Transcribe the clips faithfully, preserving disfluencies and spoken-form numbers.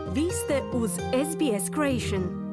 Vi ste uz S B S Creation.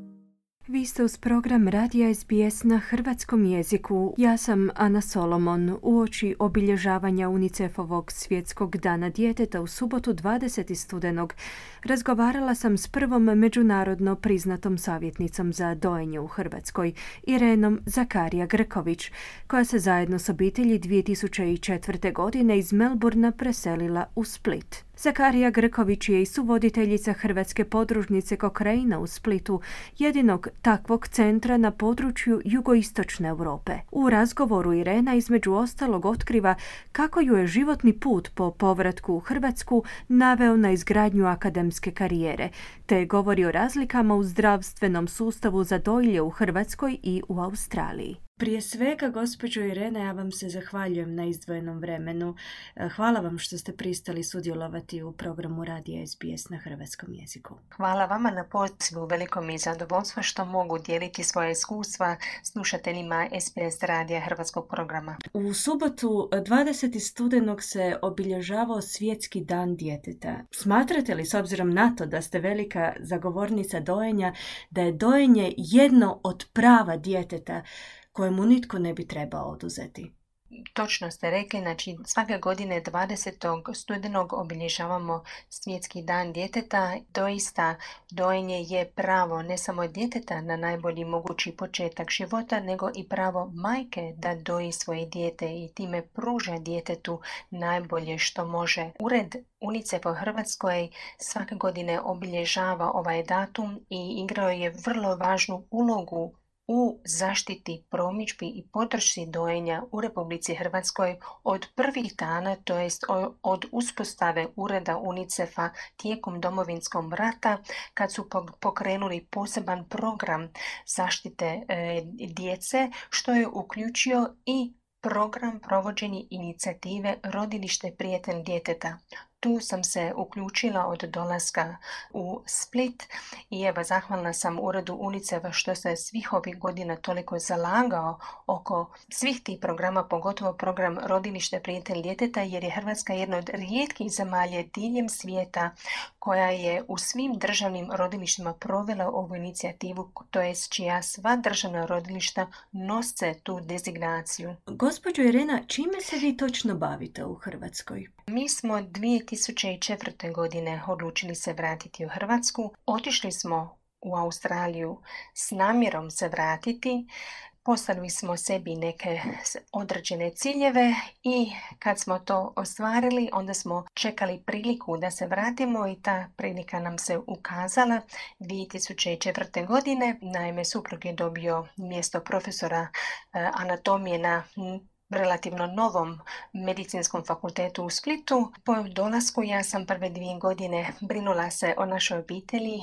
Vi ste uz program Radija S B S na hrvatskom jeziku. Ja sam Ana Solomon. Uoči obilježavanja UNICEF-ovog svjetskog dana djeteta u subotu dvadesetog studenog razgovarala sam s prvom međunarodno priznatom savjetnicom za dojenje u Hrvatskoj, Irenom Zakarija Grković, koja se zajedno s obitelji dvije tisuće četvrte. godine iz Melburna preselila u Split. Zakarija Grković je i suvoditeljica Hrvatske podružnice Cochrane u Splitu, jedinog takvog centra na području jugoistočne Europe. U razgovoru Irena između ostalog otkriva kako ju je životni put po povratku u Hrvatsku naveo na izgradnju akademske karijere, te govori o razlikama u zdravstvenom sustavu za dojilje u Hrvatskoj i u Australiji. Prije svega, gospođo Irena, ja vam se zahvaljujem na izdvojenom vremenu. Hvala vam što ste pristali sudjelovati u programu Radija S B S na hrvatskom jeziku. Hvala vama na pozivu, veliko mi je zadovoljstvo što mogu dijeliti svoje iskustva slušateljima S B S radija hrvatskog programa. U subotu dvadesetog studenog se obilježavao Svjetski dan djeteta. Smatrate li, s obzirom na to da ste velika zagovornica dojenja, da je dojenje jedno od prava djeteta kojemu nitko ne bi trebao oduzeti? Točno ste rekli, znači svake godine dvadesetog studenog obilježavamo Svjetski dan djeteta. Doista dojenje je pravo ne samo djeteta na najbolji mogući početak života, nego i pravo majke da doji svoje dijete i time pruža djetetu najbolje što može. Ured UNICEF u Hrvatskoj svake godine obilježava ovaj datum i igrao je vrlo važnu ulogu u zaštiti, promidžbi i podršci dojenja u Republici Hrvatskoj od prvih dana, to jest od uspostave ureda UNICEF-a tijekom Domovinskog rata, kad su pokrenuli poseban program zaštite e, djece, što je uključio i program provođenja inicijative Rodilište prijatelj djeteta. Tu sam se uključila od dolaska u Split i evo zahvalna sam uredu UNICEF-a što se svih ovih godina toliko zalagao oko svih tih programa, pogotovo program Rodilište prijatelj djeteta, jer je Hrvatska jedna od rijetkih zemalja diljem svijeta koja je u svim državnim rodilištima provela ovu inicijativu, to je čija sva državna rodilišta nose tu dezignaciju. Gospođo Irena, čime se vi točno bavite u Hrvatskoj? Mi smo dvije tisuće četvrte. godine odlučili se vratiti u Hrvatsku. Otišli smo u Australiju s namjerom se vratiti. Postavili smo sebi neke određene ciljeve i kad smo to ostvarili, onda smo čekali priliku da se vratimo i ta prilika nam se ukazala dvije tisuće četvrte. godine. Naime, suprug je dobio mjesto profesora anatomije na relativno novom medicinskom fakultetu u Splitu. Po dolasku ja sam prve dvije godine brinula se o našoj obitelji.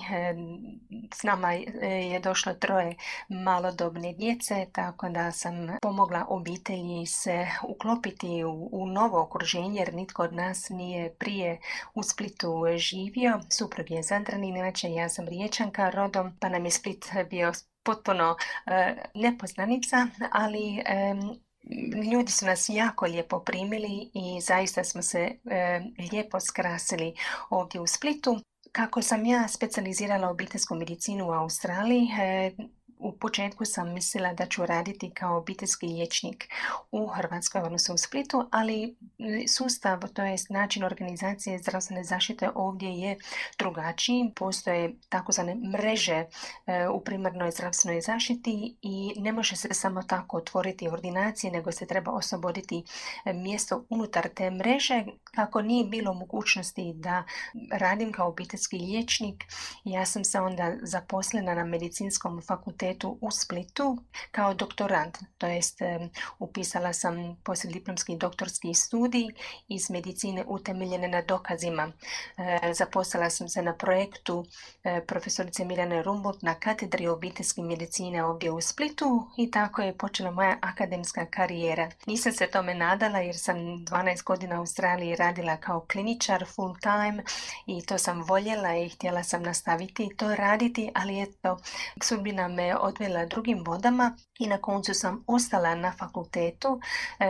S nama je došlo troje malodobne djece, tako da sam pomogla obitelji se uklopiti u, u novo okruženje, jer nitko od nas nije prije u Splitu živio. Suprug je Zadranin, inače ja sam Riječanka rodom, pa nam je Split bio potpuno uh, nepoznanica, ali um, ljudi su nas jako lijepo primili i zaista smo se e, lijepo skrasili ovdje u Splitu. Kako sam ja specijalizirala obiteljsku medicinu u Australiji, e, u početku sam mislila da ću raditi kao obiteljski liječnik u Hrvatskoj, odnosno u Splitu, ali sustav, to je način organizacije zdravstvene zaštite ovdje je drugačiji. Postoje takozvane mreže u primarnoj zdravstvenoj zaštiti i ne može se samo tako otvoriti ordinacije, nego se treba osloboditi mjesto unutar te mreže. Kako nije bilo mogućnosti da radim kao obiteljski liječnik, ja sam se onda zaposlena na medicinskom fakultetu u Splitu kao doktorant, to jest upisala sam poslijediplomski doktorski studij iz medicine utemeljene na dokazima. Zaposlala sam se na projektu profesorice Mirjane Rumbot na katedri obiteljske medicine ovdje u Splitu i tako je počela moja akademska karijera. Nisam se tome nadala jer sam dvanaest godina u Australiji radila kao kliničar full time i to sam voljela i htjela sam nastaviti to raditi, ali eto, sudbina me odvela drugim vodama i na koncu sam ostala na fakultetu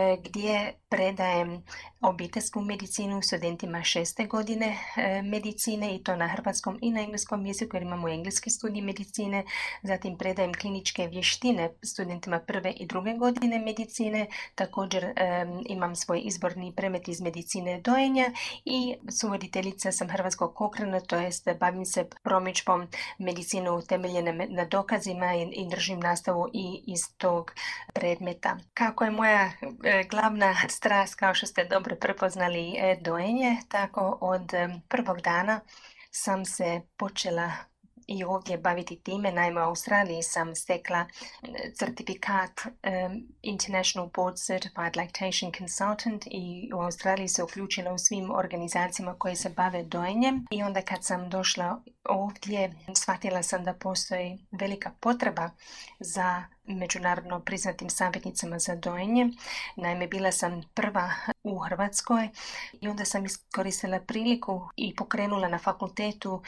gdje predajem obiteljsku medicinu studentima šeste godine medicine i to na hrvatskom i na engleskom jeziku jer imamo engleski studij medicine. Zatim predajem kliničke vještine studentima prve i druge godine medicine. Također um, imam svoj izborni predmet iz medicine dojenja i suvoditeljica sam Hrvatskog Cochrana, to jest bavim se promidžbom medicine utemeljene na dokazima i, i držim nastavu i iz tog predmeta. Kako je moja e, glavna strast, kao što ste dobro prepoznali, e, dojenje, tako od e, prvog dana sam se počela i ovdje baviti time. Naime, u Australiji sam stekla certifikat um, International Board Certified Lactation Consultant i u Australiji se uključila u svim organizacijama koje se bave dojenjem. I onda kad sam došla ovdje, shvatila sam da postoji velika potreba za međunarodno priznatim savjetnicama za dojenje. Naime, bila sam prva u Hrvatskoj i onda sam iskoristila priliku i pokrenula na fakultetu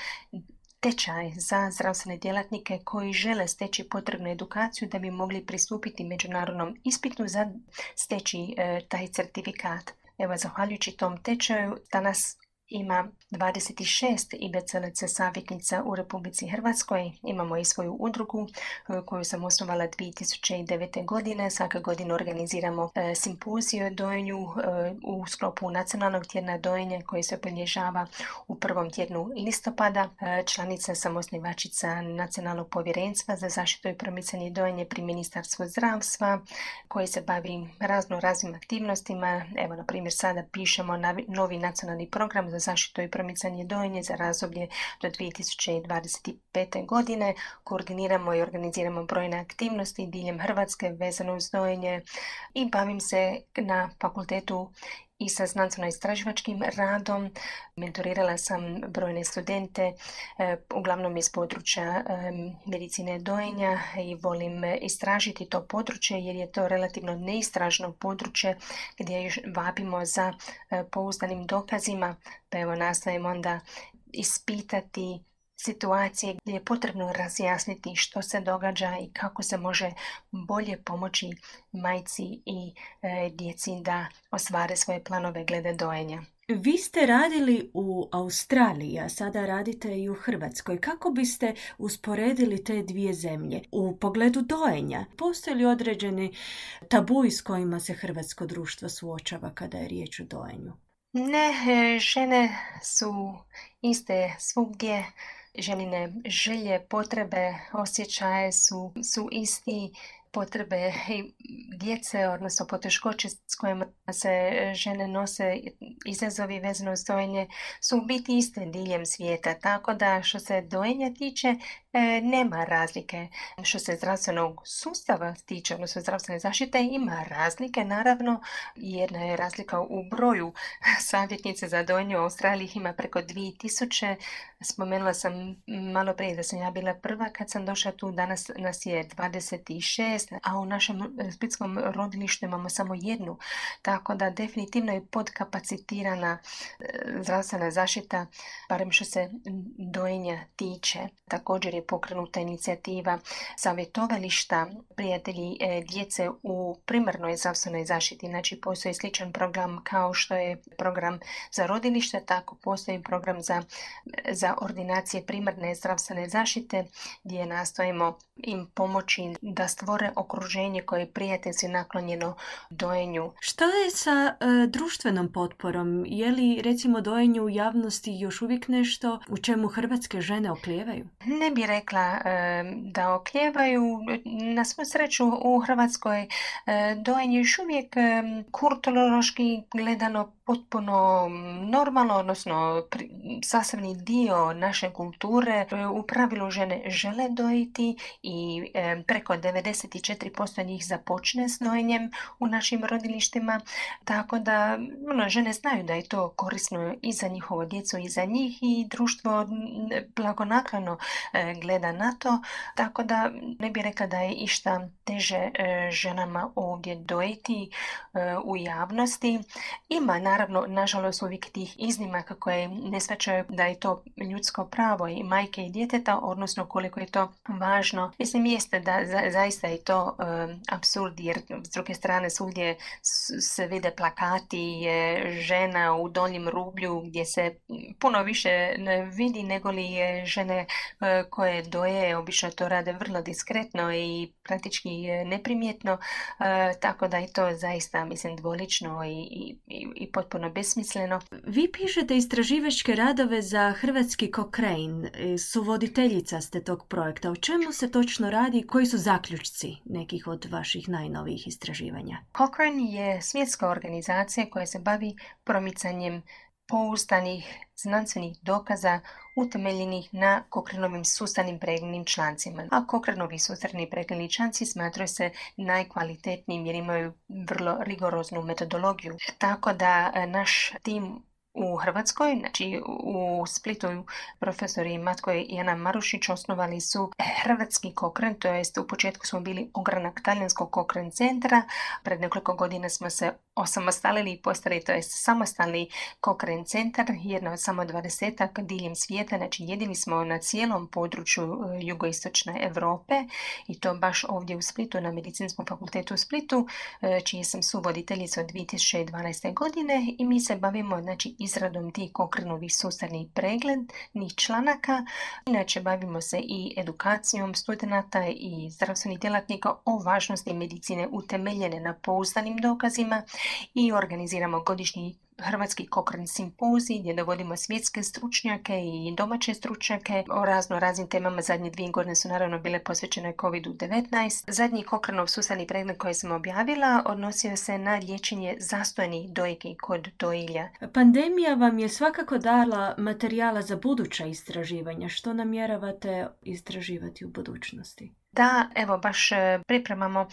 tečaj za zdravstvene djelatnike koji žele steći potrebnu edukaciju da bi mogli pristupiti međunarodnom ispitu za steći e, taj certifikat. Evo, zahvaljujući tom tečaju, danas ima dvadeset šest I B C L C savjetnica u Republici Hrvatskoj. Imamo i svoju udrugu koju sam osnovala dvije tisuće devete. godine. Svake godine organiziramo e, simpoziju o dojenju e, u sklopu Nacionalnog tjedna dojenja koji se obilježava u prvom tjednu listopada. E, članica sam osnivačica Nacionalnog povjerenstva za zaštitu i promicanje dojenja pri Ministarstvu zdravstva koji se bavi razno raznim aktivnostima. Evo, na primjer, sada pišemo novi nacionalni program za zaštitu i promicanje dojenja za razdoblje do dvije tisuće dvadeset pete. godine. Koordiniramo i organiziramo brojne aktivnosti diljem Hrvatske vezano uz dojenje i bavim se na fakultetu i sa znanstveno-istraživačkim radom. Mentorirala sam brojne studente, uglavnom iz područja medicine dojenja i volim istražiti to područje jer je to relativno neistražno područje gdje vapimo za pouzdanim dokazima, pa evo nastojimo onda ispitati situacije gdje je potrebno razjasniti što se događa i kako se može bolje pomoći majci i e, djeci da ostvare svoje planove glede dojenja. Vi ste radili u Australiji, a sada radite i u Hrvatskoj. Kako biste usporedili te dvije zemlje u pogledu dojenja? Postoji li određeni tabuji s kojima se hrvatsko društvo suočava kada je riječ o dojenju? Ne, žene su iste svugdje. Ženine želje, potrebe, osjećaje su, su isti. Potrebe i djece, odnosno poteškoće s kojima se žene nose, izazovi vezano uz dojenje su u biti iste diljem svijeta. Tako da što se dojenja tiče, e, nema razlike. Što se zdravstvenog sustava tiče, odnosno zdravstvene zaštite, ima razlike. Naravno, jedna je razlika u broju. Savjetnice za dojenje u Australiji ima preko dvije tisuće. Spomenula sam malo prije da sam ja bila prva kad sam došla tu, danas nas je dvadeset šest, a u našem splitskom rodilištu imamo samo jednu. Tako da definitivno je podkapacitirana zdravstvena zaštita, barem što se dojenja tiče. Također je pokrenuta inicijativa savjetovališta prijatelji djece u primarnoj zdravstvenoj zaštiti. Znači, postoji sličan program kao što je program za rodilište, tako postoji program za, za ordinacije primarne zdravstvene zaštite gdje nastojimo im pomoći da stvore okruženje koje je prijateljski naklonjeno dojenju. Što je sa e, društvenom potporom? Je li recimo dojenje u javnosti još uvijek nešto u čemu hrvatske žene oklijevaju? Ne bih rekla e, da oklijevaju. Na svu sreću u Hrvatskoj e, dojenje još uvijek e, kulturološki gledano potpuno normalno, odnosno pri, sastavni dio naše kulture. U pravilu žene žele dojiti i e, preko devedeset trideset četiri posto njih započne s nojenjem u našim rodilištima, tako da ono, žene znaju da je to korisno i za njihovo djecu i za njih i društvo blagonaklano gleda na to, tako da ne bih rekla da je išta teže ženama ovdje dojiti u javnosti. Ima naravno, nažalost, uvijek tih iznimaka koje ne shvaćaju da je to ljudsko pravo i majke i djeteta, odnosno koliko je to važno. Mislim, jeste da za, zaista je to um, apsurd, jer s druge strane svugdje se vide plakati žena u donjem rublju gdje se puno više ne vidi nego li je žene uh, koje doje, obično to rade vrlo diskretno i praktički neprimjetno, uh, tako da je to zaista, mislim, dvolično i, i, i potpuno besmisleno. Vi pišete istraživačke radove za hrvatski Cochrane, suvoditeljica ste tog projekta. O čemu se točno radi? Koji su zaključci nekih od vaših najnovijih istraživanja? Cochrane je svjetska organizacija koja se bavi promicanjem pouzdanih znanstvenih dokaza utemeljenih na Cochraneovim sustavnim preglednim člancima. A Cochranovi sustavni pregledni članci smatraju se najkvalitetnijim jer imaju vrlo rigoroznu metodologiju. Tako da naš tim u Hrvatskoj, znači u Splitu, profesori Matko i Ana Marušić osnovali su hrvatski Cochrane, to jest u početku smo bili ogranak talijanskog Cochrane centra, pred nekoliko godina smo se osamostalili i postali, to jest samostalni Cochrane centar, jedna od samo dvadesetak diljem svijeta, znači jedini smo na cijelom području jugoistočne Europe i to baš ovdje u Splitu, na Medicinskom fakultetu u Splitu, čiji sam suvoditeljica od dvije tisuće dvanaeste godine i mi se bavimo, znači, izradom tih Cochraneovih sustavnih preglednih članaka. Inače, bavimo se i edukacijom studenata i zdravstvenih djelatnika o važnosti medicine utemeljene na pouzdanim dokazima i organiziramo godišnji Hrvatski Cochrane simpozij gdje dovodimo svjetske stručnjake i domaće stručnjake o razno raznim temama. Zadnje dvije godine su naravno bile posvećene kovid devetnaest. Zadnji Cochraneov sustavni pregled koji sam objavila odnosio se na liječenje zastojenih dojki kod dojilja. Pandemija vam je svakako dala materijala za buduća istraživanja. Što namjeravate istraživati u budućnosti? Da, evo baš pripremamo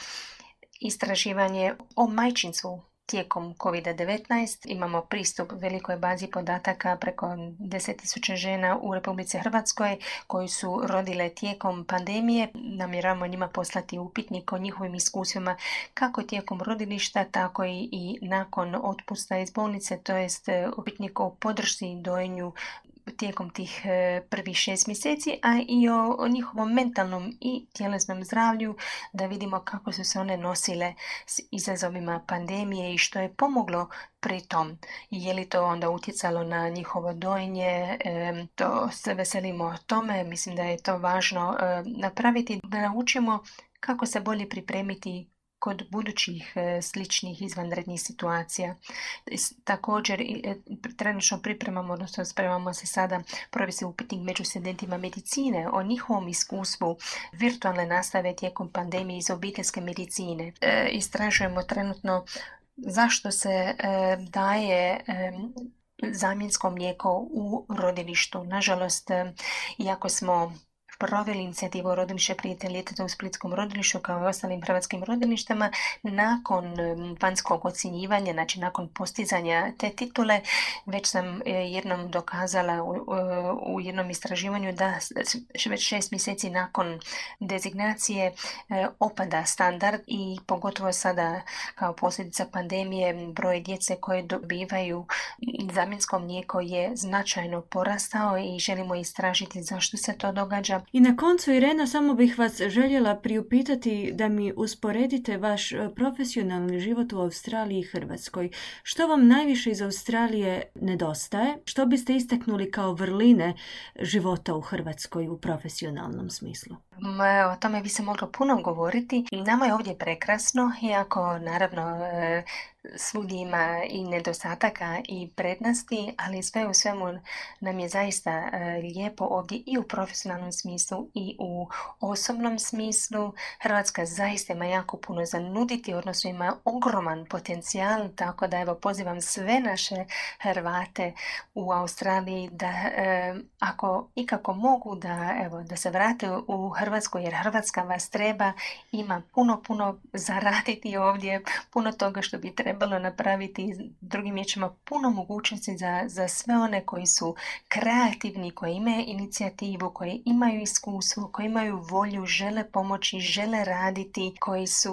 istraživanje o majčinstvu tijekom kovid devetnaest. Imamo pristup velikoj bazi podataka preko deset tisuća žena u Republici Hrvatskoj koji su rodile tijekom pandemije. Namjeravamo njima poslati upitnik o njihovim iskustvima kako tijekom rodilišta, tako i, i nakon otpusta iz bolnice, to jest upitnik o podršci i dojenju tijekom tih prvih šest mjeseci, a i o, o njihovom mentalnom i tjelesnom zdravlju, da vidimo kako su se one nosile s izazovima pandemije i što je pomoglo pri tom. Je li to onda utjecalo na njihovo dojenje, e, to se veselimo tome. Mislim da je to važno e, napraviti, da naučimo kako se bolje pripremiti kod budućih e, sličnih izvanrednih situacija. Također, e, trenutno pripremamo, odnosno spremamo se sada provesti upitnik među studentima medicine o njihovom iskustvu virtualne nastave tijekom pandemije iz obiteljske medicine. E, istražujemo trenutno zašto se e, daje e, zamjensko mlijeko u rodilištu. Nažalost, e, iako smo proveli inicijativu rodilište prijatelj djeteta u splitskom rodilištu kao i ostalim hrvatskim rodilištima, nakon vanjskog ocjenjivanja, znači nakon postizanja te titule, već sam jednom dokazala u, u jednom istraživanju da već šest mjeseci nakon dezignacije opada standard i pogotovo sada kao posljedica pandemije broj djece koje dobivaju zamjensko mlijeko je značajno porastao i želimo istražiti zašto se to događa. I na koncu, Irena, samo bih vas željela priupitati da mi usporedite vaš profesionalni život u Australiji i Hrvatskoj. Što vam najviše iz Australije nedostaje? Što biste istaknuli kao vrline života u Hrvatskoj u profesionalnom smislu? O tome bi se moglo puno govoriti. Nama je ovdje prekrasno, iako naravno svugdje ima i nedostataka i prednosti, ali sve u svemu nam je zaista lijepo ovdje i u profesionalnom smislu i u osobnom smislu. Hrvatska zaista ima jako puno za nuditi, odnosno ima ogroman potencijal, tako da evo pozivam sve naše Hrvate u Australiji da e, ako ikako mogu da, evo, da se vrate u Hrvatsku, jer Hrvatska vas treba, ima puno, puno zaraditi ovdje, puno toga što bi trebalo napraviti, drugim riječima puno mogućnosti za, za sve one koji su kreativni, koji imaju inicijativu, koji imaju iskustvo, koji imaju volju, žele pomoći, žele raditi, koji su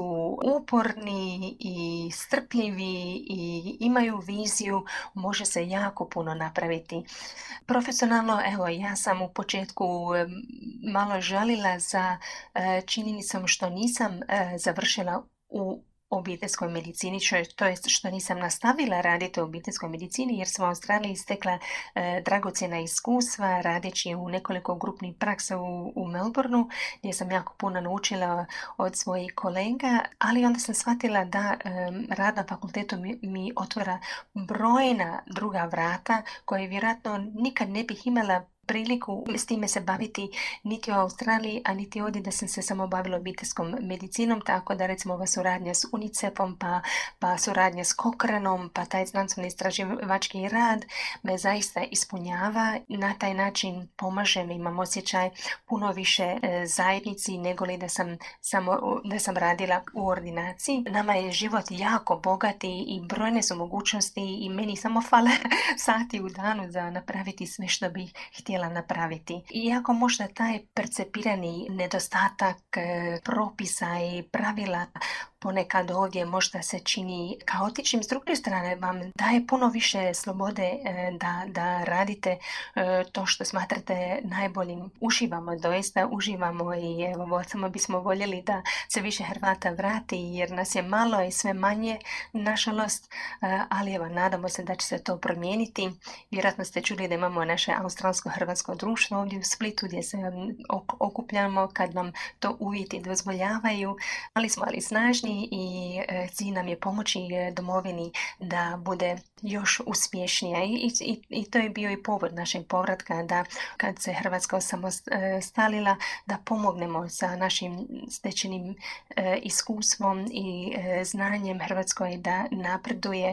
uporni i strpljivi i imaju viziju, može se jako puno napraviti. Profesionalno, evo, ja sam u početku malo žalila za činjenicom što nisam završila u obiteljskoj medicini, to je što nisam nastavila raditi u obiteljskoj medicini, jer sam u Australiji stekla e, dragocjena iskustva radeći u nekoliko grupnih praksa u, u Melbourneu, gdje sam jako puno naučila od svojih kolega, ali onda sam shvatila da e, rad na fakultetu mi, mi otvara brojna druga vrata koje vjerojatno nikad ne bih imala priliku s time se baviti niti u Australiji, a niti ovdje da sam se samo bavila obiteljskom medicinom, tako da recimo ova suradnja s UNICEF-om, pa, pa suradnja s Cochraneom, pa taj znanstveni istraživački rad me zaista ispunjava. Na taj način pomažem, imam osjećaj puno više e, zajednici nego li da sam, samo, da sam radila u ordinaciji. Nama je život jako bogati i brojne su mogućnosti i meni samo fale sati u danu za napraviti sve što bih htjela napraviti. Iako možda taj percepirani nedostatak e, propisa i pravila ponekad ovdje možda se čini kaotičnim, s druge strane vam daje puno više slobode e, da, da radite e, to što smatrate najboljim. Uživamo, doista uživamo i evo, samo bismo voljeli da se više Hrvata vrati jer nas je malo i sve manje, nažalost, e, ali evo, nadamo se da će se to promijeniti. Vjerojatno ste čuli da imamo naše australsko-hrvatsko društvo ovdje u Splitu gdje se okupljamo kad nam to uvjeti dozvoljavaju, ali smo ali snažni i cilj nam je pomoći domovini da bude još uspješnija I, i, i to je bio i povod našeg povratka da kad se Hrvatska osamostalila da pomognemo sa našim stečenim e, iskustvom i e, znanjem Hrvatskoj da napreduje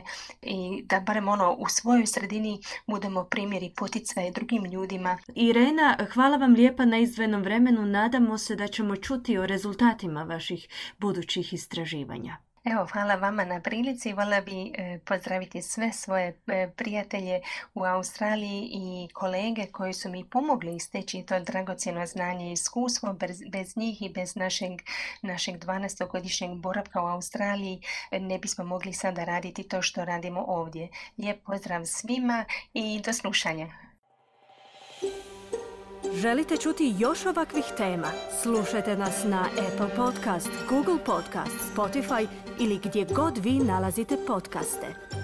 i da barem ono u svojoj sredini budemo primjeri poticaja drugim ljudima. Irena, hvala vam lijepa na izdvojenom vremenu. Nadamo se da ćemo čuti o rezultatima vaših budućih istraživanja. Evo, hvala vama na prilici. Voljela bi e, pozdraviti sve svoje e, prijatelje u Australiji i kolege koji su mi pomogli steći to dragocjeno znanje i iskustvo. Bez, bez njih i bez našeg, našeg dvanaestogodišnjeg boravka u Australiji ne bismo mogli sada raditi to što radimo ovdje. Lijep pozdrav svima i do slušanja. Želite čuti još ovakvih tema? Slušajte nas na Apple Podcast, Google Podcast, Spotify ili gdje god vi nalazite podcaste.